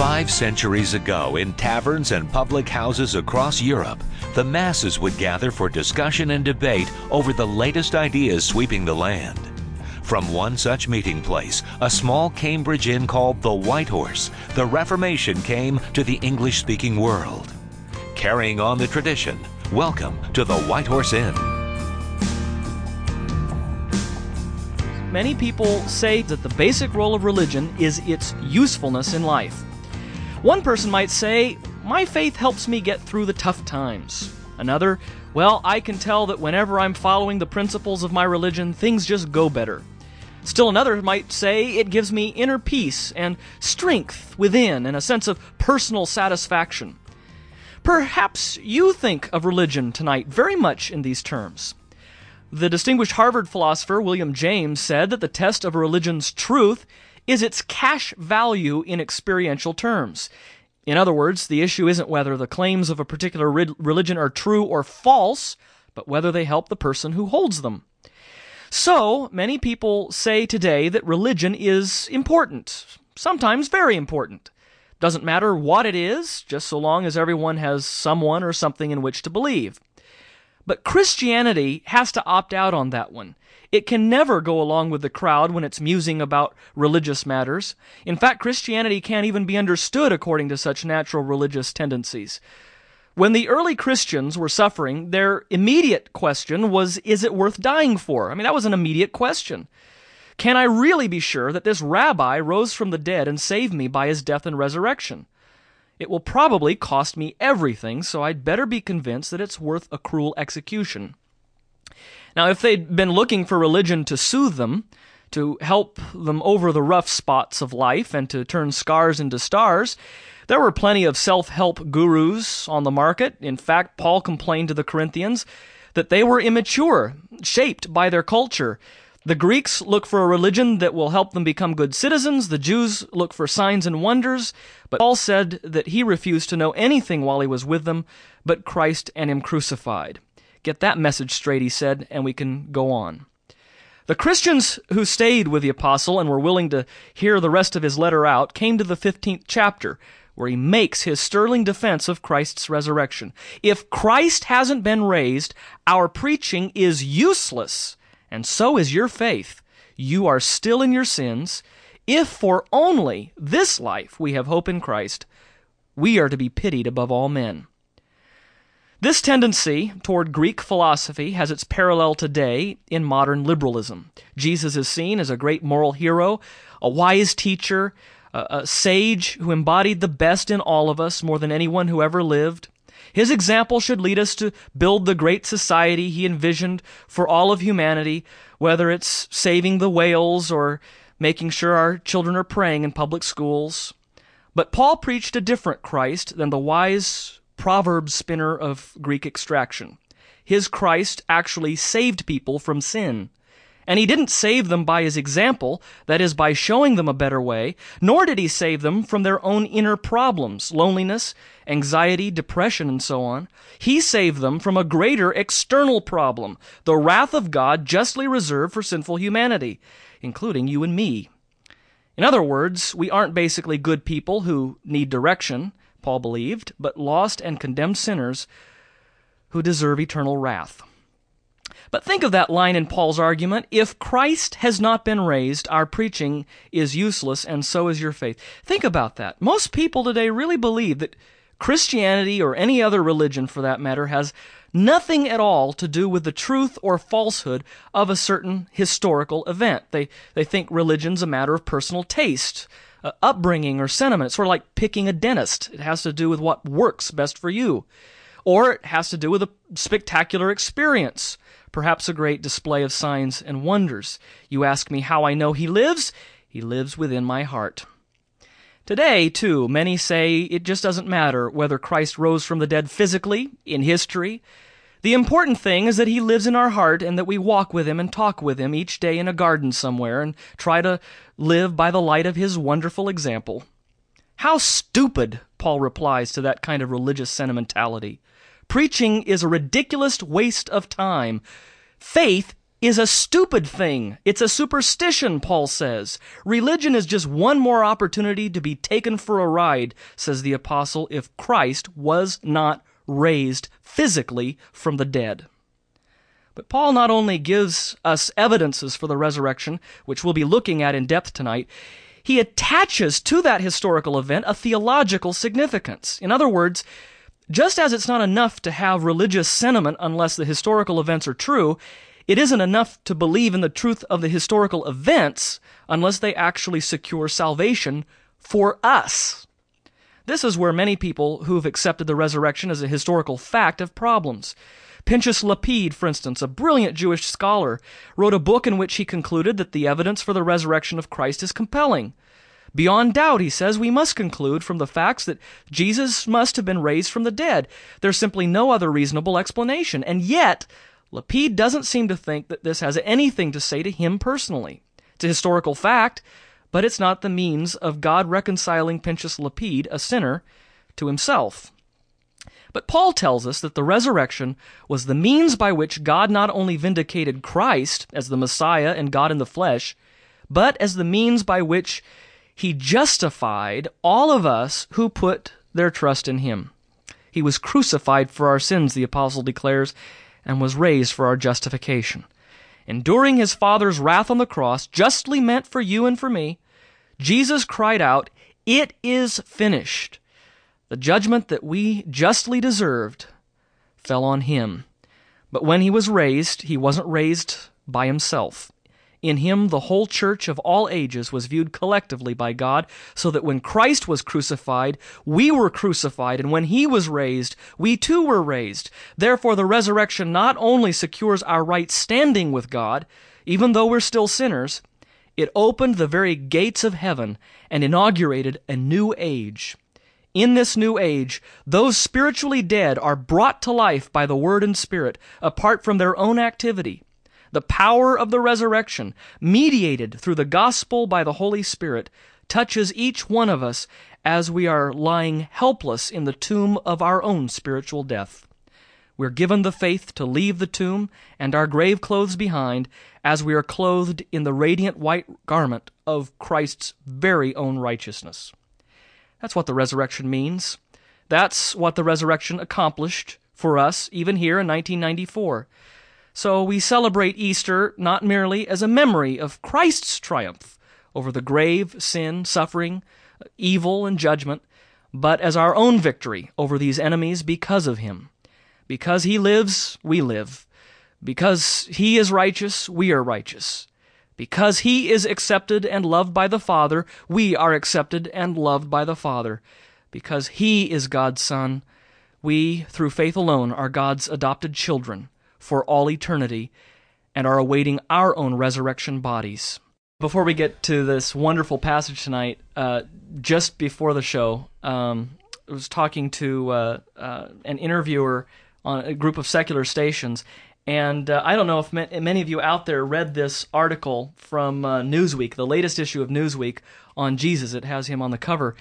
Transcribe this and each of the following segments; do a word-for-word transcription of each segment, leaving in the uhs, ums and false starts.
Five centuries ago, in taverns and public houses across Europe, the masses would gather for discussion and debate over the latest ideas sweeping the land. From one such meeting place, a small Cambridge inn called the White Horse, the Reformation came to the English-speaking world. Carrying on the tradition, welcome to the White Horse Inn. Many people say that the basic role of religion is its usefulness in life. One person might say, my faith helps me get through the tough times. Another, well, I can tell that whenever I'm following the principles of my religion, things just go better. Still another might say it gives me inner peace and strength within and a sense of personal satisfaction. Perhaps you think of religion tonight very much in these terms. The distinguished Harvard philosopher William James said that the test of a religion's truth is its cash value in experiential terms. In other words, the issue isn't whether the claims of a particular re- religion are true or false, but whether they help the person who holds them. So, many people say today that religion is important, sometimes very important. Doesn't matter what it is, just so long as everyone has someone or something in which to believe. But Christianity has to opt out on that one. It can never go along with the crowd when it's musing about religious matters. In fact, Christianity can't even be understood according to such natural religious tendencies. When the early Christians were suffering, their immediate question was, is it worth dying for? I mean, that was an immediate question. Can I really be sure that this rabbi rose from the dead and saved me by his death and resurrection? It will probably cost me everything, so I'd better be convinced that it's worth a cruel execution. Now, if they'd been looking for religion to soothe them, to help them over the rough spots of life and to turn scars into stars, there were plenty of self-help gurus on the market. In fact, Paul complained to the Corinthians that they were immature, shaped by their culture. The Greeks look for a religion that will help them become good citizens. The Jews look for signs and wonders. But Paul said that he refused to know anything while he was with them but Christ and Him crucified. Get that message straight, he said, and we can go on. The Christians who stayed with the apostle and were willing to hear the rest of his letter out came to the fifteenth chapter, where he makes his sterling defense of Christ's resurrection. If Christ hasn't been raised, our preaching is useless, and so is your faith. You are still in your sins. If for only this life we have hope in Christ, we are to be pitied above all men. This tendency toward Greek philosophy has its parallel today in modern liberalism. Jesus is seen as a great moral hero, a wise teacher, a, a sage who embodied the best in all of us more than anyone who ever lived. His example should lead us to build the great society he envisioned for all of humanity, whether it's saving the whales or making sure our children are praying in public schools. But Paul preached a different Christ than the wise proverb spinner of Greek extraction. His Christ actually saved people from sin. And he didn't save them by his example, that is, by showing them a better way, nor did he save them from their own inner problems, loneliness, anxiety, depression, and so on. He saved them from a greater external problem, the wrath of God justly reserved for sinful humanity, including you and me. In other words, we aren't basically good people who need direction, Paul believed, but lost and condemned sinners who deserve eternal wrath. But think of that line in Paul's argument, if Christ has not been raised, our preaching is useless, and so is your faith. Think about that. Most people today really believe that Christianity, or any other religion for that matter, has nothing at all to do with the truth or falsehood of a certain historical event. They, they think religion's a matter of personal taste, Uh, upbringing or sentiment. It's sort of like picking a dentist. It has to do with what works best for you. Or it has to do with a spectacular experience, perhaps a great display of signs and wonders. You ask me how I know he lives? He lives within my heart. Today, too, many say it just doesn't matter whether Christ rose from the dead physically, in history. The important thing is that he lives in our heart and that we walk with him and talk with him each day in a garden somewhere and try to live by the light of his wonderful example. How stupid, Paul replies to that kind of religious sentimentality. Preaching is a ridiculous waste of time. Faith is a stupid thing. It's a superstition, Paul says. Religion is just one more opportunity to be taken for a ride, says the apostle, if Christ was not raised physically from the dead. But Paul not only gives us evidences for the resurrection, which we'll be looking at in depth tonight, he attaches to that historical event a theological significance. In other words, just as it's not enough to have religious sentiment unless the historical events are true, it isn't enough to believe in the truth of the historical events unless they actually secure salvation for us. This is where many people who've accepted the resurrection as a historical fact have problems. Pinchas Lapid, for instance, a brilliant Jewish scholar, wrote a book in which he concluded that the evidence for the resurrection of Christ is compelling. Beyond doubt, he says, we must conclude from the facts that Jesus must have been raised from the dead. There's simply no other reasonable explanation. And yet, Lapid doesn't seem to think that this has anything to say to him personally. It's a historical fact, but it's not the means of God reconciling Pinchas Lapid, a sinner, to himself. But Paul tells us that the resurrection was the means by which God not only vindicated Christ as the Messiah and God in the flesh, but as the means by which he justified all of us who put their trust in him. He was crucified for our sins, the apostle declares, and was raised for our justification. Enduring his Father's wrath on the cross, justly meant for you and for me, Jesus cried out, "It is finished." The judgment that we justly deserved fell on him. But when he was raised, he wasn't raised by himself. In him, the whole church of all ages was viewed collectively by God, so that when Christ was crucified, we were crucified, and when he was raised, we too were raised. Therefore, the resurrection not only secures our right standing with God, even though we're still sinners, it opened the very gates of heaven and inaugurated a new age. In this new age, those spiritually dead are brought to life by the Word and Spirit, apart from their own activity. The power of the resurrection, mediated through the gospel by the Holy Spirit, touches each one of us as we are lying helpless in the tomb of our own spiritual death. We're given the faith to leave the tomb and our grave clothes behind as we are clothed in the radiant white garment of Christ's very own righteousness. That's what the resurrection means. That's what the resurrection accomplished for us, even here in nineteen ninety-four. So we celebrate Easter not merely as a memory of Christ's triumph over the grave, sin, suffering, evil, and judgment, but as our own victory over these enemies because of him. Because he lives, we live. Because he is righteous, we are righteous. Because he is accepted and loved by the Father, we are accepted and loved by the Father. Because he is God's Son, we, through faith alone, are God's adopted children for all eternity and are awaiting our own resurrection bodies. Before we get to this wonderful passage tonight, uh, just before the show, um, I was talking to uh, uh, an interviewer on a group of secular stations, and uh, I don't know if ma- many of you out there read this article from uh, Newsweek, the latest issue of Newsweek on Jesus. It has him on the cover.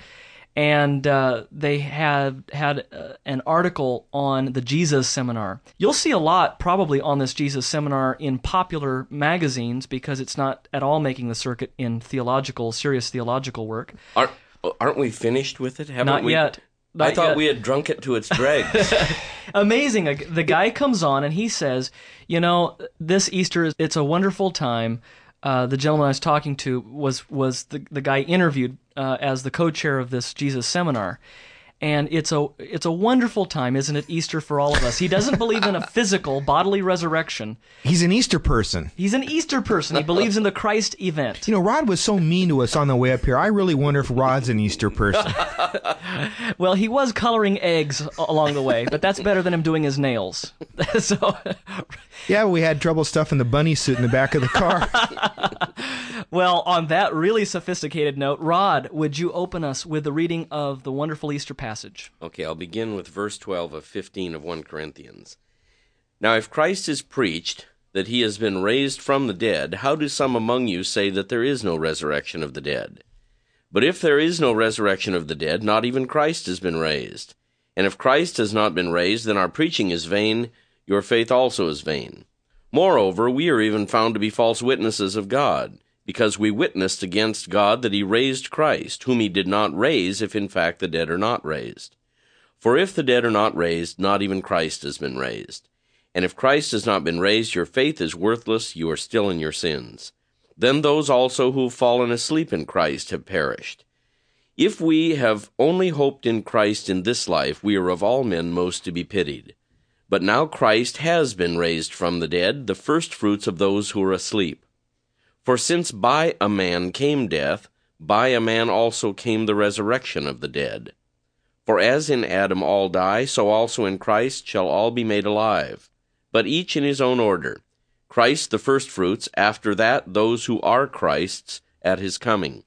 And uh, they had had uh, an article on the Jesus Seminar. You'll see a lot probably on this Jesus Seminar in popular magazines because it's not at all making the circuit in theological, serious theological work. Aren't, aren't we finished with it? Haven't Not we? yet. Not I thought yet. we had drunk it to its dregs. Amazing. The guy comes on and he says, you know, this Easter, is it's a wonderful time. Uh, the gentleman I was talking to was was the the guy interviewed uh, as the co-chair of this Jesus Seminar, and it's a it's a wonderful time, isn't it? Easter for all of us. He doesn't believe in a physical bodily resurrection. He's an Easter person. He's an Easter person. He believes in the Christ event. You know, Rod was so mean to us on the way up here. I really wonder if Rod's an Easter person. Well, he was coloring eggs along the way, but that's better than him doing his nails. so, Yeah, we had trouble stuffing the bunny suit in the back of the car. well, on that really sophisticated note, Rod, would you open us with the reading of the wonderful Easter passage? Okay, I'll begin with verse twelve of fifteen of First Corinthians. Now, if Christ is preached that he has been raised from the dead, how do some among you say that there is no resurrection of the dead? But if there is no resurrection of the dead, not even Christ has been raised. And if Christ has not been raised, then our preaching is vain, your faith also is vain. Moreover, we are even found to be false witnesses of God, because we witnessed against God that he raised Christ, whom he did not raise, if in fact the dead are not raised. For if the dead are not raised, not even Christ has been raised. And if Christ has not been raised, your faith is worthless, you are still in your sins. Then those also who have fallen asleep in Christ have perished. If we have only hoped in Christ in this life, we are of all men most to be pitied. But now Christ has been raised from the dead, the firstfruits of those who are asleep. For since by a man came death, by a man also came the resurrection of the dead. For as in Adam all die, so also in Christ shall all be made alive, but each in his own order. Christ the firstfruits, after that those who are Christ's at his coming.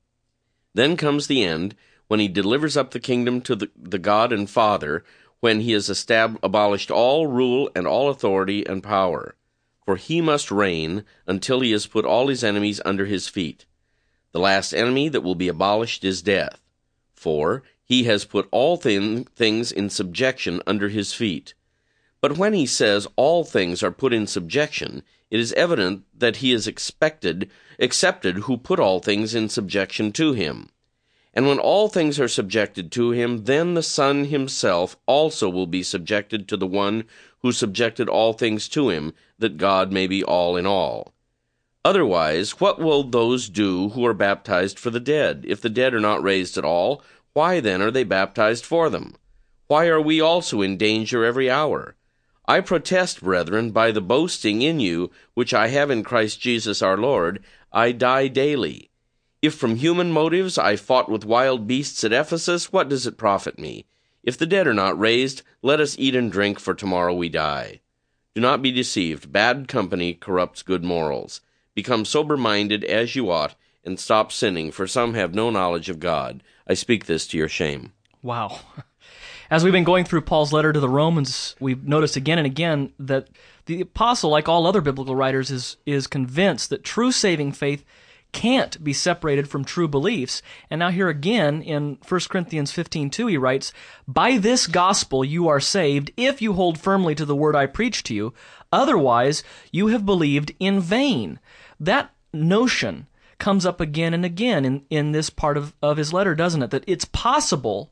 Then comes the end, when he delivers up the kingdom to the, the God and Father, when he has estab- abolished all rule and all authority and power. For he must reign until he has put all his enemies under his feet. The last enemy that will be abolished is death. For he has put all thin- things in subjection under his feet. But when he says all things are put in subjection, it is evident that he is expected, accepted who put all things in subjection to him. And when all things are subjected to him, then the Son himself also will be subjected to the one who subjected all things to him, that God may be all in all. Otherwise, what will those do who are baptized for the dead? If the dead are not raised at all, why then are they baptized for them? Why are we also in danger every hour? I protest, brethren, by the boasting in you, which I have in Christ Jesus our Lord, I die daily. If from human motives I fought with wild beasts at Ephesus, what does it profit me? If the dead are not raised, let us eat and drink, for tomorrow we die. Do not be deceived. Bad company corrupts good morals. Become sober-minded as you ought, and stop sinning, for some have no knowledge of God. I speak this to your shame. Wow. As we've been going through Paul's letter to the Romans, we've noticed again and again that the apostle, like all other biblical writers, is, is convinced that true saving faith can't be separated from true beliefs. And now here again in First Corinthians fifteen two, he writes, "By this gospel you are saved, if you hold firmly to the word I preached to you. Otherwise you have believed in vain." That notion comes up again and again in, in this part of, of his letter, doesn't it? That it's possible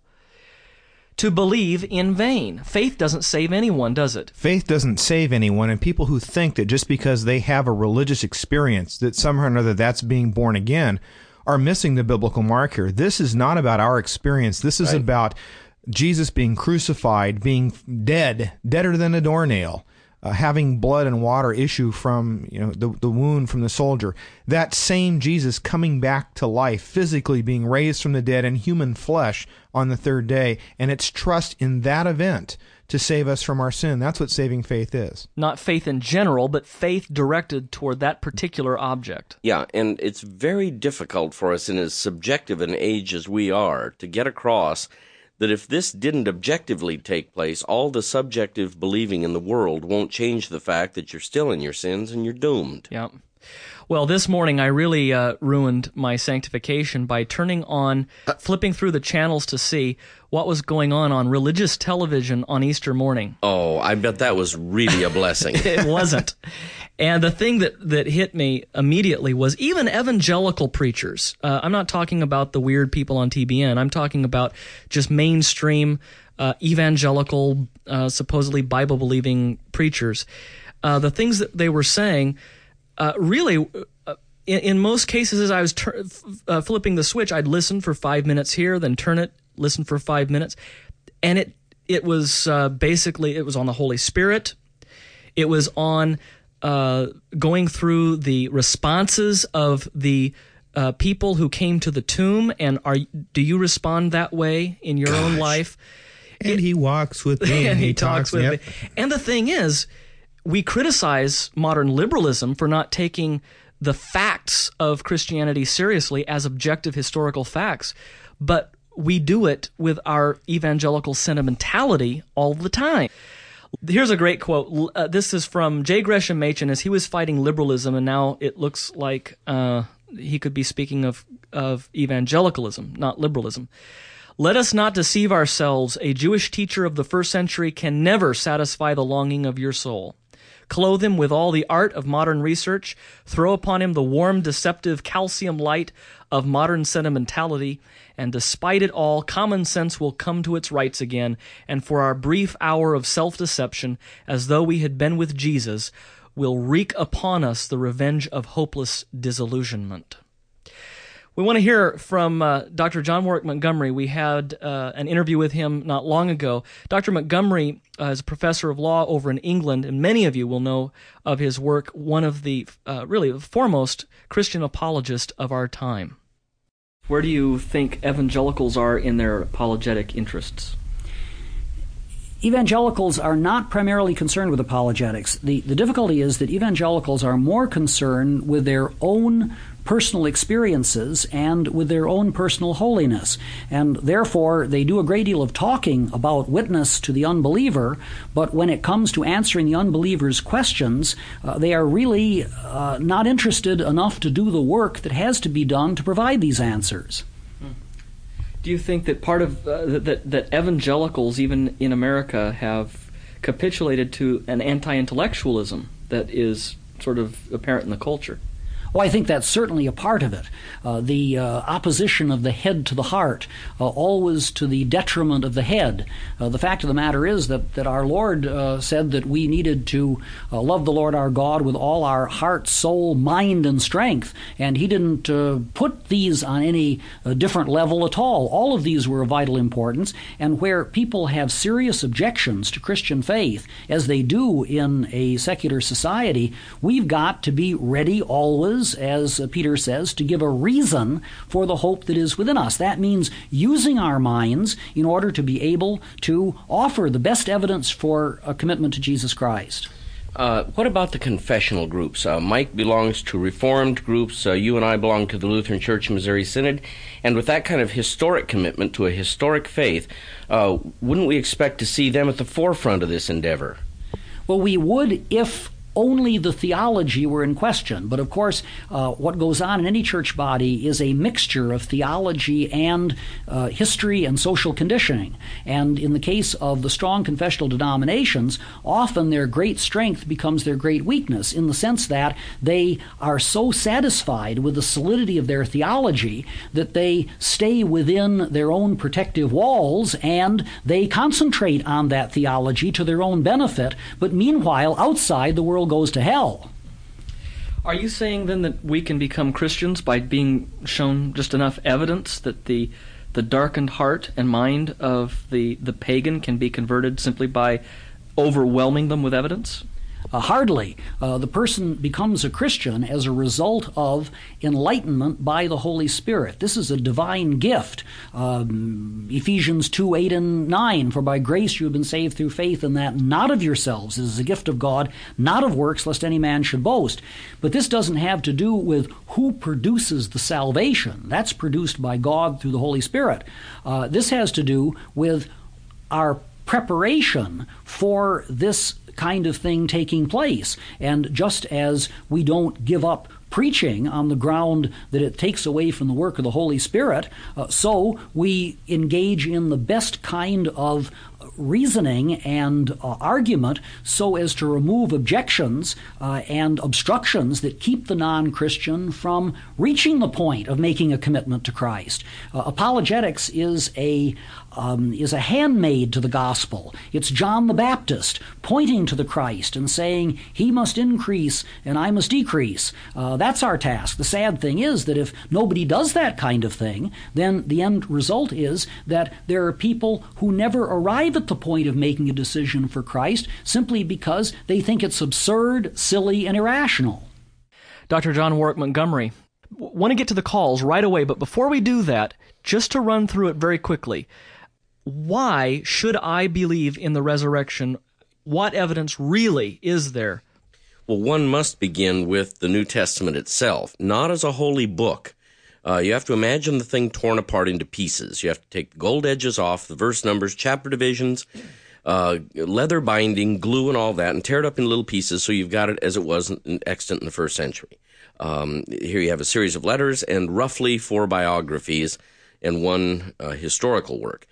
to believe in vain. Faith doesn't save anyone, does it? Faith doesn't save anyone, and people who think that just because they have a religious experience, that somehow or another that's being born again, are missing the biblical mark here. This is not about our experience. This is Right. about Jesus being crucified, being dead, deader than a doornail, uh, having blood and water issue from you know the, the wound from the soldier. That same Jesus coming back to life, physically being raised from the dead in human flesh on the third day, and it's trust in that event to save us from our sin. That's what saving faith is. Not faith in general, but faith directed toward that particular object. Yeah, and it's very difficult for us in as subjective an age as we are to get across that if this didn't objectively take place, all the subjective believing in the world won't change the fact that you're still in your sins and you're doomed. Yeah. Well, this morning I really uh, ruined my sanctification by turning on, flipping through the channels to see what was going on on religious television on Easter morning. Oh, I bet that was really a blessing. It wasn't. And the thing that, that hit me immediately was even evangelical preachers. Uh, I'm not talking about the weird people on T B N. I'm talking about just mainstream uh, evangelical, uh, supposedly Bible-believing preachers. Uh, the things that they were saying, uh, really, uh, in, in most cases, as I was tur- f- uh, flipping the switch, I'd listen for five minutes here, then turn it, listen for five minutes, and it it was uh, basically, it was on the Holy Spirit. It was on uh, going through the responses of the uh, people who came to the tomb, and are do you respond that way in your Gosh. own life? And It- he walks with me, and he talks with yep. me. And the thing is, we criticize modern liberalism for not taking the facts of Christianity seriously as objective historical facts, but we do it with our evangelical sentimentality all the time. Here's a great quote. Uh, this is from J. Gresham Machen as he was fighting liberalism, and now it looks like uh, he could be speaking of, of evangelicalism, not liberalism. "Let us not deceive ourselves. A Jewish teacher of the first century can never satisfy the longing of your soul. clothe him with all the art of modern research, throw upon him the warm, deceptive calcium light of modern sentimentality, and despite it all, common sense will come to its rights again, and for our brief hour of self-deception, as though we had been with Jesus, will wreak upon us the revenge of hopeless disillusionment. We want to hear from uh, Doctor John Warwick Montgomery. We had uh, an interview with him not long ago. Doctor Montgomery uh, is a professor of law over in England, and many of you will know of his work, one of the uh, really foremost Christian apologists of our time. Where do you think evangelicals are in their apologetic interests? Evangelicals are not primarily concerned with apologetics. The, the difficulty is that evangelicals are more concerned with their own personal experiences and with their own personal holiness. And therefore, they do a great deal of talking about witness to the unbeliever, but when it comes to answering the unbeliever's questions, uh, they are really uh, not interested enough to do the work that has to be done to provide these answers. Do you think that part of uh, that that evangelicals, even in America, have capitulated to an anti-intellectualism that is sort of apparent in the culture? Well, I think that's certainly a part of it. Uh, the uh, opposition of the head to the heart, uh, always to the detriment of the head. Uh, the fact of the matter is that, that our Lord uh, said that we needed to uh, love the Lord our God with all our heart, soul, mind, and strength. And he didn't uh, put these on any uh, different level at all. All of these were of vital importance. And where people have serious objections to Christian faith, as they do in a secular society, we've got to be ready always, as Peter says, to give a reason for the hope that is within us. That means using our minds in order to be able to offer the best evidence for a commitment to Jesus Christ. Uh, what about the confessional groups? Uh, Mike belongs to Reformed groups. Uh, you and I belong to the Lutheran Church Missouri Synod. And with that kind of historic commitment to a historic faith, uh, wouldn't we expect to see them at the forefront of this endeavor? Well, we would if only the theology were in question. But of course, uh, what goes on in any church body is a mixture of theology and uh, history and social conditioning. And in the case of the strong confessional denominations, often their great strength becomes their great weakness, in the sense that they are so satisfied with the solidity of their theology that they stay within their own protective walls and they concentrate on that theology to their own benefit, but meanwhile, outside, the world goes to hell. Are you saying then that we can become Christians by being shown just enough evidence that the the darkened heart and mind of the, the pagan can be converted simply by overwhelming them with evidence? Uh, hardly. Uh, the person becomes a Christian as a result of enlightenment by the Holy Spirit. This is a divine gift. Um, Ephesians two, eight, and nine, for by grace you have been saved through faith, and that not of yourselves. It is a gift of God, not of works, lest any man should boast. But this doesn't have to do with who produces the salvation. That's produced by God through the Holy Spirit. Uh, this has to do with our preparation for this kind of thing taking place. And just as we don't give up preaching on the ground that it takes away from the work of the Holy Spirit, uh, so we engage in the best kind of reasoning and uh, argument so as to remove objections uh, and obstructions that keep the non-Christian from reaching the point of making a commitment to Christ. Uh, apologetics is a Um, is a handmaid to the gospel. It's John the Baptist pointing to the Christ and saying, he must increase and I must decrease. Uh, that's our task. The sad thing is that if nobody does that kind of thing, then the end result is that there are people who never arrive at the point of making a decision for Christ simply because they think it's absurd, silly, and irrational. Doctor John Warwick Montgomery, w- want to get to the calls right away, but before we do that, just to run through it very quickly, why should I believe in the resurrection? What evidence really is there? Well, one must begin with the New Testament itself, not as a holy book. Uh, you have to imagine the thing torn apart into pieces. You have to take the gold edges off, the verse numbers, chapter divisions, uh, leather binding, glue and all that, and tear it up in little pieces so you've got it as it was in, extant in the first century. Um, here you have a series of letters and roughly four biographies and one uh, historical work.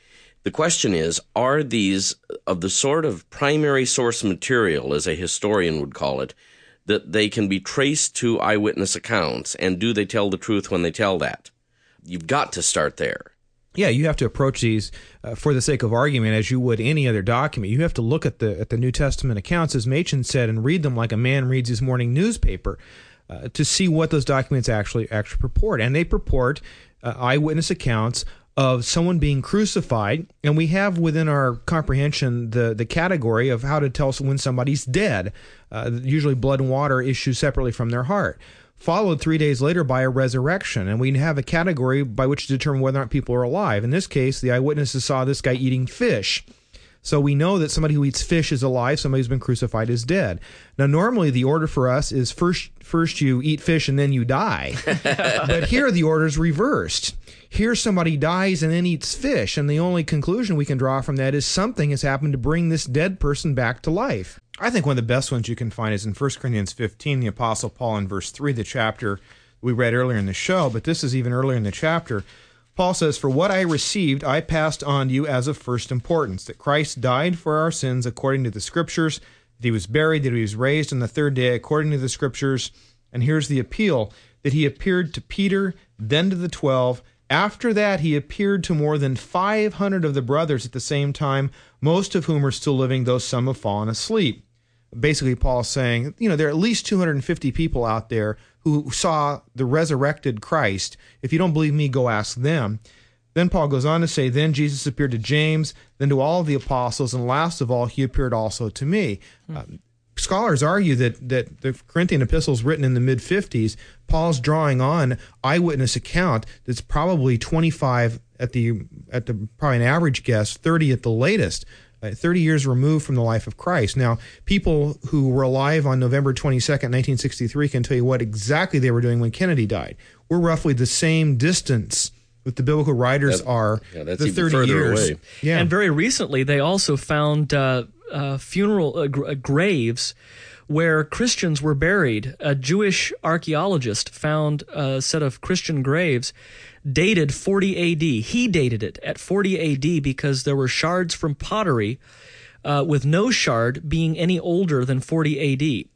The question is, are these of the sort of primary source material, as a historian would call it, that they can be traced to eyewitness accounts, and do they tell the truth when they tell that? You've got to start there. Yeah, you have to approach these uh, for the sake of argument as you would any other document. You have to look at the at the New Testament accounts, as Machen said, and read them like a man reads his morning newspaper uh, to see what those documents actually actually purport. And they purport uh, eyewitness accounts of someone being crucified, and we have within our comprehension the the category of how to tell when somebody's dead. Uh, usually blood and water issue separately from their heart, followed three days later by a resurrection. And we have a category by which to determine whether or not people are alive. In this case, the eyewitnesses saw this guy eating fish. So we know that somebody who eats fish is alive, somebody who's been crucified is dead. Now, normally the order for us is first first you eat fish and then you die. But here the order is reversed. Here somebody dies and then eats fish, and the only conclusion we can draw from that is something has happened to bring this dead person back to life. I think one of the best ones you can find is in First Corinthians fifteen, the Apostle Paul in verse three, the chapter we read earlier in the show, but this is even earlier in the chapter. Paul says, "For what I received I passed on to you as of first importance, that Christ died for our sins according to the Scriptures, that he was buried, that he was raised on the third day according to the Scriptures." And here's the appeal, that he appeared to Peter, then to the twelve. After that, he appeared to more than five hundred of the brothers at the same time, most of whom are still living, though some have fallen asleep. Basically, Paul's saying, you know, there are at least two hundred fifty people out there who saw the resurrected Christ. If you don't believe me, go ask them. Then Paul goes on to say, then Jesus appeared to James, then to all of the apostles, and last of all, he appeared also to me. Hmm. Uh, scholars argue that, that the Corinthian epistles written in the mid-fifties, Paul's drawing on eyewitness account that's probably twenty-five at the, at the probably an average guess, thirty at the latest, uh, thirty years removed from the life of Christ. Now, people who were alive on November twenty-second, nineteen sixty-three can tell you what exactly they were doing when Kennedy died. We're roughly the same distance that the biblical writers that, are, yeah, that's the even thirty further years. Away. Yeah. And very recently, they also found uh, uh, funeral uh, gr- uh, graves where Christians were buried. A Jewish archaeologist found a set of Christian graves dated forty A D. He dated it at forty A D because there were shards from pottery, uh, with no shard being any older than forty A D.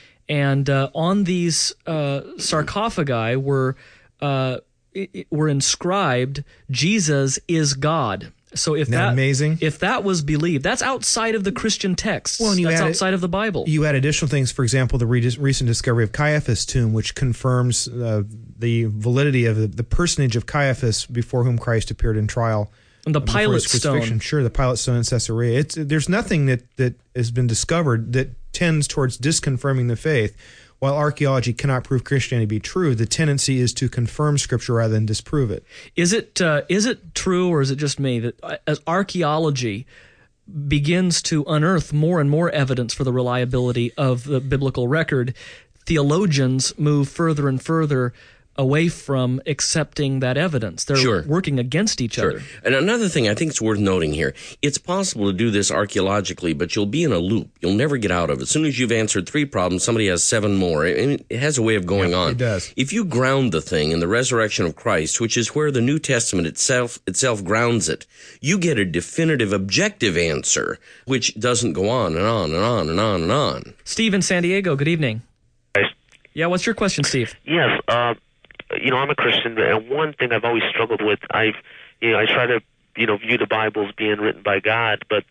And uh, on these uh, sarcophagi were uh, it, were inscribed, "Jesus is God." So if Isn't that, that amazing? If that was believed, that's outside of the Christian texts. Well, and you that's add outside it, of the Bible. You add additional things, for example, the re- recent discovery of Caiaphas' tomb, which confirms uh, the validity of the, the personage of Caiaphas before whom Christ appeared in trial. And the uh, Pilate stone. Sure, the Pilate stone in Caesarea. It's, there's nothing that, that has been discovered that tends towards disconfirming the faith. While archaeology cannot prove Christianity to be true, the tendency is to confirm Scripture rather than disprove it. Is it uh, is it true, or is it just me, that as archaeology begins to unearth more and more evidence for the reliability of the biblical record, theologians move further and further away from accepting that evidence? They're Sure. working against each Sure. other. And another thing I think it's worth noting here, it's possible to do this archaeologically, but you'll be in a loop. You'll never get out of it. As soon as you've answered three problems, somebody has seven more. And it has a way of going Yeah, on. it does. If you ground the thing in the resurrection of Christ, which is where the New Testament itself itself grounds it, you get a definitive, objective answer, which doesn't go on and on and on and on and on. Steve in San Diego, good evening. Yeah, what's your question, Steve? Yes, uh, you know, I'm a Christian, and one thing I've always struggled with, I've, you know, I try to, you know, view the Bible as being written by God, but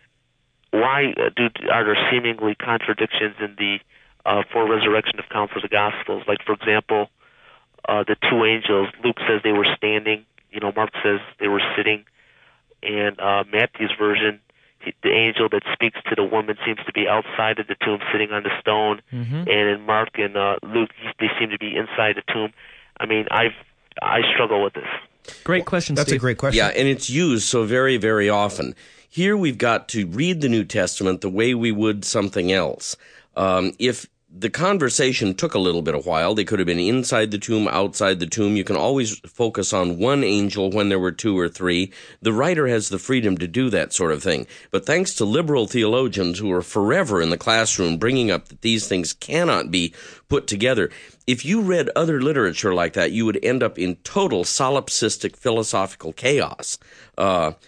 why do are there seemingly contradictions in the uh, four resurrection accounts of the Gospels? Like, for example, uh, the two angels, Luke says they were standing, you know, Mark says they were sitting, and uh, Matthew's version, he, the angel that speaks to the woman seems to be outside of the tomb, sitting on the stone, Mm-hmm. and in Mark and uh, Luke, they seem to be inside the tomb. I mean, I've I struggle with this. Great question, That's Steve. a great question. Yeah, and it's used so very, very often. Here we've got to read the New Testament the way we would something else. Um, if the conversation took a little bit of while, they could have been inside the tomb, outside the tomb. You can always focus on one angel when there were two or three. The writer has the freedom to do that sort of thing. But thanks to liberal theologians who are forever in the classroom bringing up that these things cannot be put together, if you read other literature like that, you would end up in total solipsistic philosophical chaos. Uh,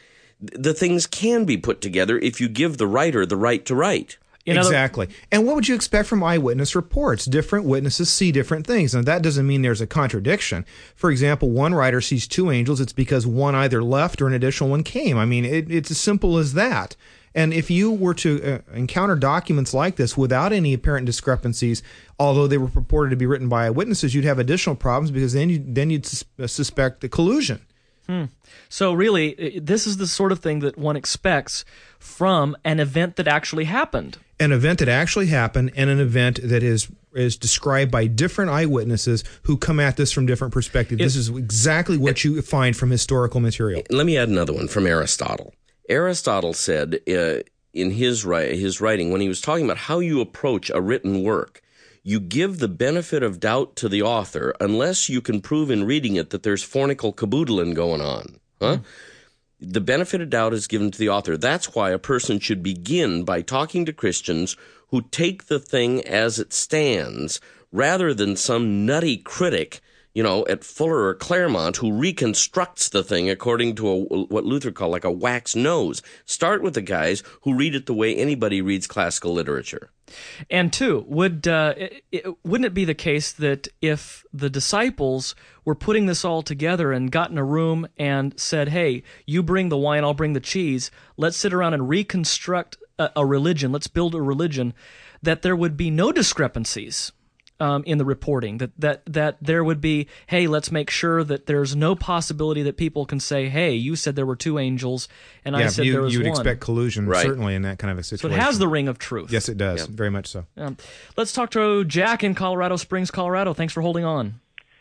the things can be put together if you give the writer the right to write. In exactly. Other- and what would you expect from eyewitness reports? Different witnesses see different things. And that doesn't mean there's a contradiction. For example, one writer sees two angels. It's because one either left or an additional one came. I mean, it, it's as simple as that. And if you were to uh, encounter documents like this without any apparent discrepancies, although they were purported to be written by eyewitnesses, you'd have additional problems because then, you, then you'd sus- suspect the collusion. Hmm. So really, this is the sort of thing that one expects from an event that actually happened. An event that actually happened and an event that is is described by different eyewitnesses who come at this from different perspectives. It, this is exactly what you find from historical material. Let me add another one from Aristotle. Aristotle said uh, in his, his writing, when he was talking about how you approach a written work, you give the benefit of doubt to the author unless you can prove in reading it that there's fornical caboodling going on. Huh? Mm. The benefit of doubt is given to the author. That's why a person should begin by talking to Christians who take the thing as it stands rather than some nutty critic, you know, at Fuller or Claremont who reconstructs the thing according to a, what Luther called like a wax nose. Start with the guys who read it the way anybody reads classical literature. And two, would uh, it, it, wouldn't it be the case that if the disciples were putting this all together and got in a room and said, hey, you bring the wine, I'll bring the cheese, let's sit around and reconstruct a, a religion, let's build a religion, that there would be no discrepancies Um, in the reporting, that, that that there would be, hey, let's make sure that there's no possibility that people can say, hey, you said there were two angels, and yeah, I said you, there was you would one. expect collusion, right. certainly, in that kind of a situation. So it has the ring of truth. Yes, it does, yeah. very much so. Um, let's talk to Jack in Colorado Springs, Colorado. Thanks for holding on.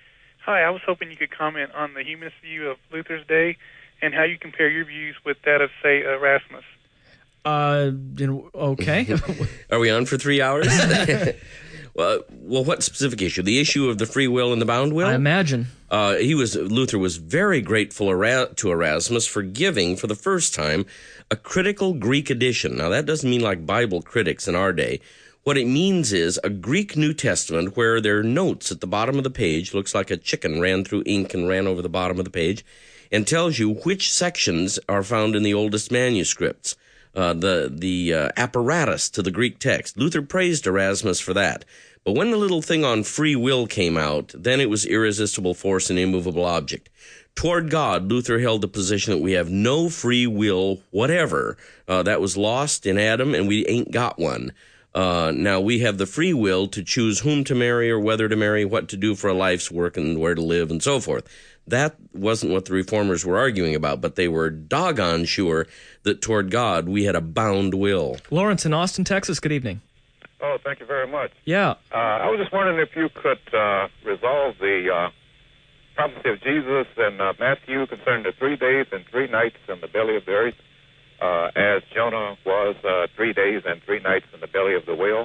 Hi, I was hoping you could comment on the humanist view of Luther's day and how you compare your views with that of, say, Erasmus. Uh, okay. Are we on for three hours? Well, well, what specific issue? The issue of the free will and the bound will? I imagine. Uh, he was Luther was very grateful to Erasmus for giving, for the first time, a critical Greek edition. Now, that doesn't mean like Bible critics in our day. What it means is a Greek New Testament where there are notes at the bottom of the page, looks like a chicken ran through ink and ran over the bottom of the page, and tells you which sections are found in the oldest manuscripts. Uh, the the uh, apparatus to the Greek text. Luther praised Erasmus for that. But when the little thing on free will came out, then it was irresistible force and immovable object. Toward God, Luther held the position that we have no free will whatever. Uh, that was lost in Adam, and we ain't got one. Uh, now, we have the free will to choose whom to marry or whether to marry, what to do for a life's work and where to live and so forth. That wasn't what the reformers were arguing about, but they were doggone sure that toward God we had a bound will. Lawrence in Austin, Texas, good evening. Oh, thank you very much. Yeah. Uh, I was just wondering if you could uh, resolve the uh, prophecy of Jesus in uh, Matthew concerning the three days and three nights in the belly of the earth, uh, as Jonah was uh, three days and three nights in the belly of the whale.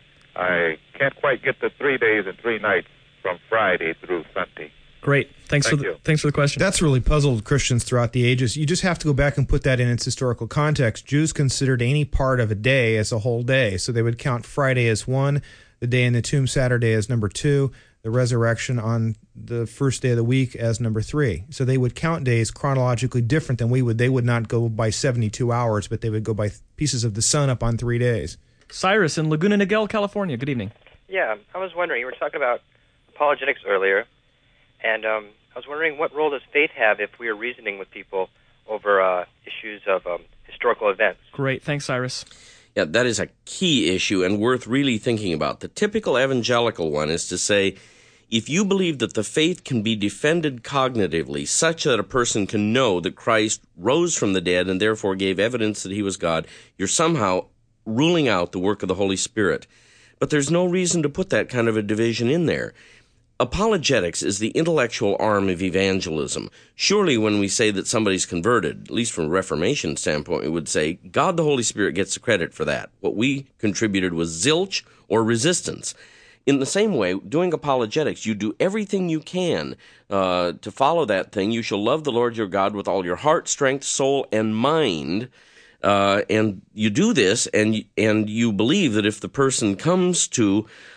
I can't quite get the three days and three nights from Friday through Sunday. Great. Thanks Thank for the, you. thanks for the question. That's really puzzled Christians throughout the ages. You just have to go back and put that in its historical context. Jews considered any part of a day as a whole day, so they would count Friday as one, the day in the tomb Saturday as number two, the resurrection on the first day of the week as number three. So they would count days chronologically different than we would. They would not go by seventy-two hours, but they would go by pieces of the sun up on three days. Cyrus in Laguna Niguel, California. Good evening. Yeah, I was wondering, you were talking about apologetics earlier, and um, I was wondering what role does faith have if we are reasoning with people over uh, issues of um, historical events? Great. Thanks, Cyrus. Yeah, that is a key issue and worth really thinking about. The typical evangelical one is to say, if you believe that the faith can be defended cognitively such that a person can know that Christ rose from the dead and therefore gave evidence that he was God, you're somehow ruling out the work of the Holy Spirit. But there's no reason to put that kind of a division in there. Apologetics is the intellectual arm of evangelism. Surely when we say that somebody's converted, at least from a Reformation standpoint, we would say, God the Holy Spirit gets the credit for that. What we contributed was zilch or resistance. In the same way, doing apologetics, you do everything you can uh, to follow that thing. You shall love the Lord your God with all your heart, strength, soul, and mind. Uh, and you do this, and and you believe that if the person comes to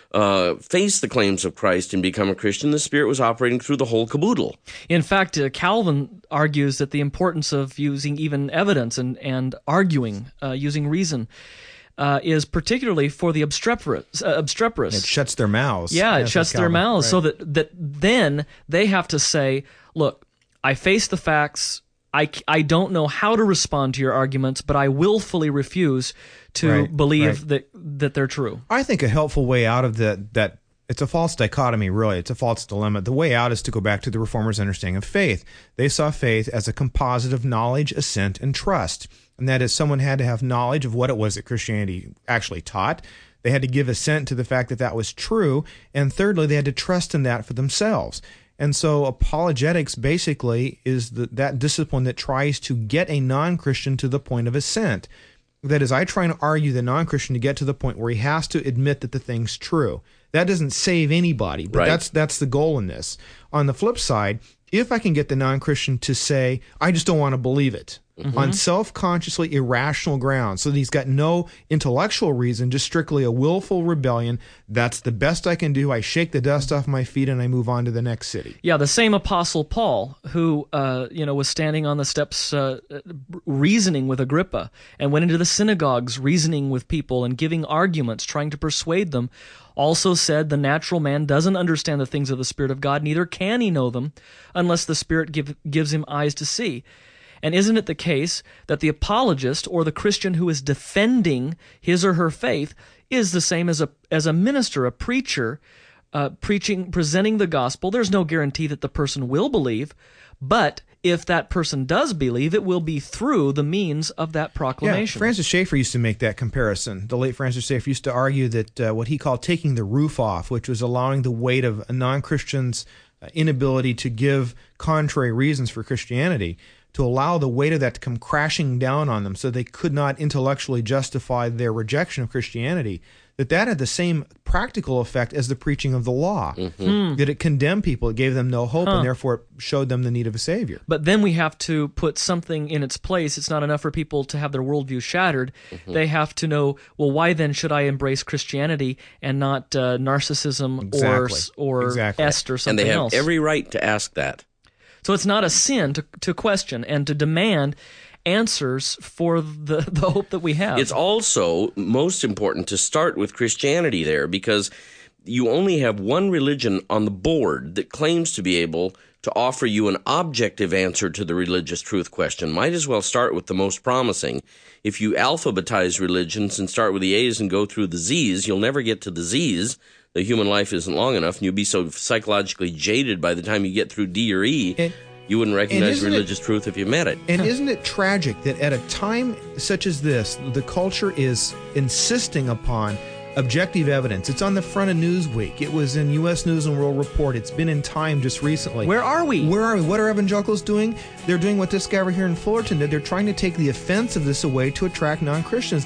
uh, face the claims of Christ and become a Christian, the Spirit was operating through the whole caboodle. In fact, uh, Calvin argues that the importance of using even evidence and, and arguing, uh, using reason, uh, is particularly for the obstreperous. Uh, obstreperous. It shuts their mouths. Yeah, it Yes, shuts that's their Calvin. mouths Right. so that, that then they have to say, look, I face the facts. I, I don't know how to respond to your arguments, but I willfully refuse to Right, believe right. that that they're true. I think a helpful way out of that, that it's a false dichotomy, really. It's a false dilemma. The way out is to go back to the Reformers' understanding of faith. They saw faith as a composite of knowledge, assent, and trust. And that is, someone had to have knowledge of what it was that Christianity actually taught. They had to give assent to the fact that that was true. And thirdly, they had to trust in that for themselves. And so apologetics basically is the, that discipline that tries to get a non-Christian to the point of assent. That is, I try to argue the non-Christian to get to the point where he has to admit that the thing's true. That doesn't save anybody, but Right. that's that's the goal in this. On the flip side, if I can get the non-Christian to say, I just don't want to believe it, Mm-hmm. on self-consciously irrational grounds, so that he's got no intellectual reason, just strictly a willful rebellion, that's the best I can do. I shake the dust off my feet and I move on to the next city. Yeah, the same Apostle Paul, who uh, you know was standing on the steps uh, reasoning with Agrippa, and went into the synagogues reasoning with people and giving arguments, trying to persuade them, also said the natural man doesn't understand the things of the Spirit of God, neither can he know them unless the Spirit give, gives him eyes to see. And isn't it the case that the apologist or the Christian who is defending his or her faith is the same as a as a minister, a preacher, uh, preaching, presenting the gospel? There's no guarantee that the person will believe, but if that person does believe, it will be through the means of that proclamation. Yeah, Francis Schaeffer used to make that comparison. The late Francis Schaeffer used to argue that uh, what he called taking the roof off, which was allowing the weight of a non-Christian's inability to give contrary reasons for Christianity, to allow the weight of that to come crashing down on them so they could not intellectually justify their rejection of Christianity, that that had the same practical effect as the preaching of the law, Mm-hmm. that it condemned people, it gave them no hope, Huh. and therefore it showed them the need of a Savior. But then we have to put something in its place. It's not enough for people to have their worldview shattered. Mm-hmm. They have to know, well, why then should I embrace Christianity and not uh, narcissism Exactly. or or Exactly. est or And something they have else? every right to ask that. So it's not a sin to, to question and to demand answers for the, the hope that we have. It's also most important to start with Christianity there, because you only have one religion on the board that claims to be able to offer you an objective answer to the religious truth question. Might as well start with the most promising. If you alphabetize religions and start with the A's and go through the Z's, you'll never get to the Z's. The human life isn't long enough, and you'll be so psychologically jaded by the time you get through D or E, And- you wouldn't recognize isn't it- religious truth if you met it. And isn't it tragic that at a time such as this, the culture is insisting upon objective evidence? It's on the front of Newsweek. It was in U S News and World Report. It's been in Time just recently. Where are we? Where are we? What are evangelicals doing? They're doing what this guy over here in Fullerton did. They're trying to take the offense of this away to attract non-Christians.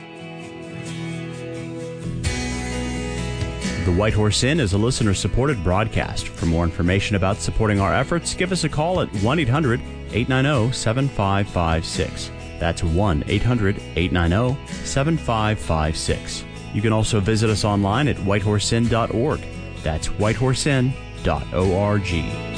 The White Horse Inn is a listener-supported broadcast. For more information about supporting our efforts, give us a call at one eight hundred eight nine zero seven five five six. That's one eight hundred eight nine zero seven five five six. You can also visit us online at white horse inn dot org. That's white horse inn dot org.